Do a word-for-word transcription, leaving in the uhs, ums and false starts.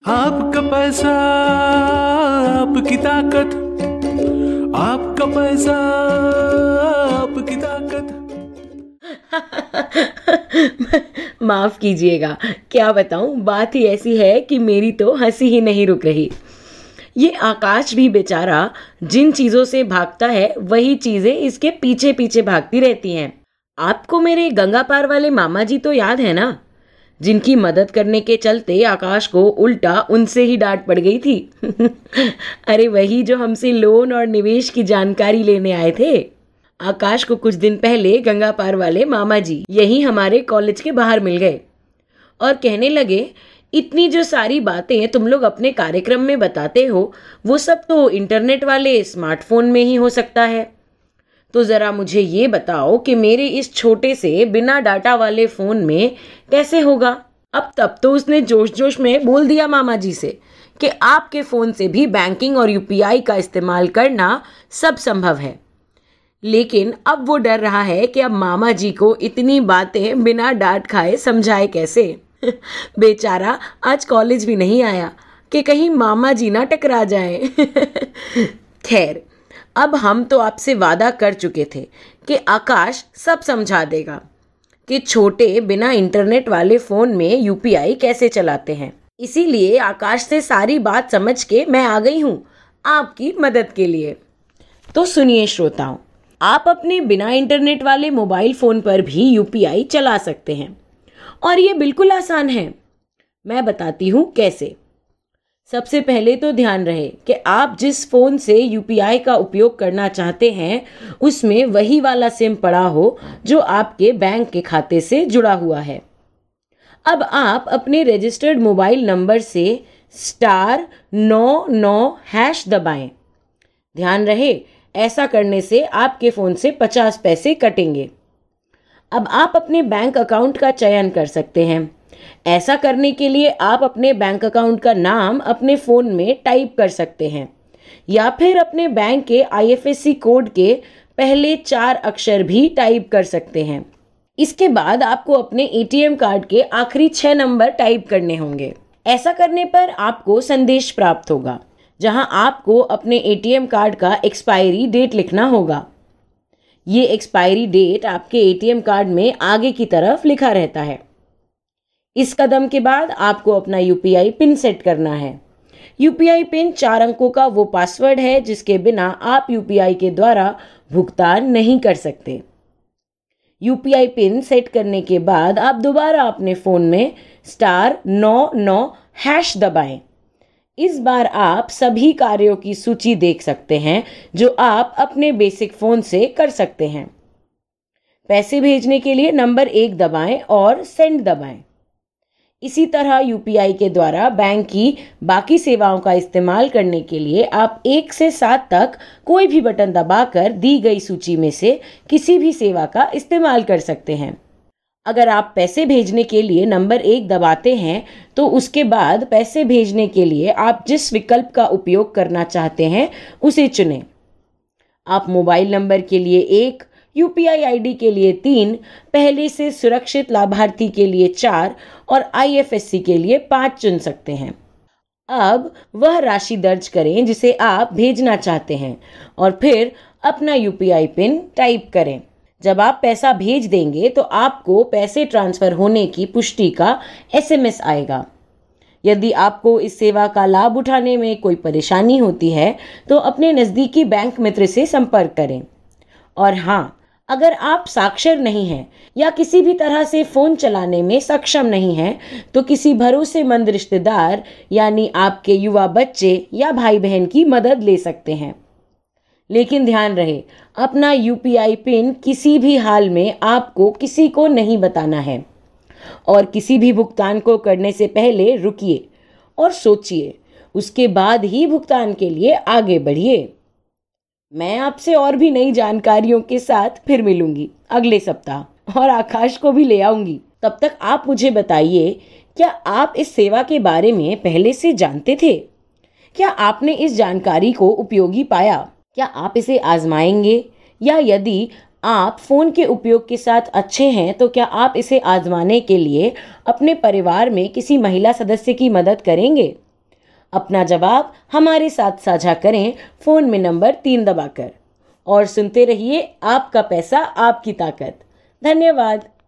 आपका पैसा आपकी ताकत, आपका पैसा आपकी ताकत। माफ कीजिएगा, क्या बताऊं, बात ही ऐसी है कि मेरी तो हंसी ही नहीं रुक रही। ये आकाश भी बेचारा जिन चीजों से भागता है वही चीजें इसके पीछे पीछे भागती रहती हैं। आपको मेरे गंगा पार वाले मामा जी तो याद है ना, जिनकी मदद करने के चलते आकाश को उल्टा उनसे ही डांट पड़ गई थी। अरे वही जो हमसे लोन और निवेश की जानकारी लेने आए थे। आकाश को कुछ दिन पहले गंगा पार वाले मामा जी यही हमारे कॉलेज के बाहर मिल गए और कहने लगे, इतनी जो सारी बातें तुम लोग अपने कार्यक्रम में बताते हो वो सब तो इंटरनेट वाले स्मार्टफोन में ही हो सकता है। तो जरा मुझे ये बताओ कि मेरे इस छोटे से बिना डाटा वाले फोन में कैसे होगा। अब तब तो उसने जोश जोश में बोल दिया मामा जी से कि आपके फोन से भी बैंकिंग और यूपीआई का इस्तेमाल करना सब संभव है। लेकिन अब वो डर रहा है कि अब मामा जी को इतनी बातें बिना डांट खाए समझाए कैसे। बेचारा आज कॉलेज भी नहीं आया कि कहीं मामा जी ना टकरा जाए। खैर, अब हम तो आपसे वादा कर चुके थे कि आकाश सब समझा देगा कि छोटे बिना इंटरनेट वाले फोन में यूपीआई कैसे चलाते हैं। इसीलिए आकाश से सारी बात समझ के मैं आ गई हूँ आपकी मदद के लिए। तो सुनिए श्रोताओं, आप अपने बिना इंटरनेट वाले मोबाइल फोन पर भी यूपीआई चला सकते हैं और ये बिल्कुल आसान है। मैं बताती हूँ कैसे। सबसे पहले तो ध्यान रहे कि आप जिस फोन से यूपीआई का उपयोग करना चाहते हैं उसमें वही वाला सिम पड़ा हो जो आपके बैंक के खाते से जुड़ा हुआ है। अब आप अपने रजिस्टर्ड मोबाइल नंबर से स्टार नौ नौ हैश दबाएं। ध्यान रहे, ऐसा करने से आपके फोन से पचास पैसे कटेंगे। अब आप अपने बैंक अकाउंट का चयन कर सकते हैं। ऐसा करने के लिए आप अपने बैंक अकाउंट का नाम अपने फोन में टाइप कर सकते हैं या फिर अपने बैंक के आईएफएससी कोड के पहले चार अक्षर भी टाइप कर सकते हैं। इसके बाद आपको अपने एटीएम कार्ड के आखिरी छह नंबर टाइप करने होंगे। ऐसा करने पर आपको संदेश प्राप्त होगा जहां आपको अपने एटीएम कार्ड का एक्सपायरी डेट लिखना होगा। ये एक्सपायरी डेट आपके एटीएम कार्ड में आगे की तरफ लिखा रहता है। इस कदम के बाद आपको अपना यूपीआई पिन सेट करना है। यूपीआई पिन चार अंकों का वो पासवर्ड है जिसके बिना आप यूपीआई के द्वारा भुगतान नहीं कर सकते। यूपीआई पिन सेट करने के बाद आप दोबारा अपने फोन में स्टार नौ नौ हैश दबाएं। इस बार आप सभी कार्यों की सूची देख सकते हैं जो आप अपने बेसिक फोन से कर सकते हैं। पैसे भेजने के लिए नंबर एक दबाएं और सेंड दबाएं। इसी तरह यूपीआई के द्वारा बैंक की बाकी सेवाओं का इस्तेमाल करने के लिए आप एक से सात तक कोई भी बटन दबाकर दी गई सूची में से किसी भी सेवा का इस्तेमाल कर सकते हैं। अगर आप पैसे भेजने के लिए नंबर एक दबाते हैं तो उसके बाद पैसे भेजने के लिए आप जिस विकल्प का उपयोग करना चाहते हैं उसे चुनें। आप मोबाइल नंबर के लिए एक, यूपीआई आईडी के लिए तीन, पहले से सुरक्षित लाभार्थी के लिए चार और आईएफएससी के लिए पाँच चुन सकते हैं। अब वह राशि दर्ज करें जिसे आप भेजना चाहते हैं और फिर अपना यूपीआई पिन टाइप करें। जब आप पैसा भेज देंगे तो आपको पैसे ट्रांसफर होने की पुष्टि का एसएमएस आएगा। यदि आपको इस सेवा का लाभ उठाने में कोई परेशानी होती है तो अपने नज़दीकी बैंक मित्र से संपर्क करें। और हाँ, अगर आप साक्षर नहीं हैं या किसी भी तरह से फ़ोन चलाने में सक्षम नहीं हैं तो किसी भरोसेमंद रिश्तेदार यानी आपके युवा बच्चे या भाई बहन की मदद ले सकते हैं। लेकिन ध्यान रहे, अपना यूपीआई पिन किसी भी हाल में आपको किसी को नहीं बताना है और किसी भी भुगतान को करने से पहले रुकिए और सोचिए, उसके बाद ही भुगतान के लिए आगे बढ़िए। मैं आपसे और भी नई जानकारियों के साथ फिर मिलूंगी अगले सप्ताह और आकाश को भी ले आऊंगी। तब तक आप मुझे बताइए, क्या आप इस सेवा के बारे में पहले से जानते थे? क्या आपने इस जानकारी को उपयोगी पाया? क्या आप इसे आजमाएंगे? या यदि आप फ़ोन के उपयोग के साथ अच्छे हैं तो क्या आप इसे आजमाने के लिए अपने परिवार में किसी महिला सदस्य की मदद करेंगे? अपना जवाब हमारे साथ साझा करें फोन में नंबर तीन दबाकर। और सुनते रहिए आपका पैसा आपकी ताकत। धन्यवाद।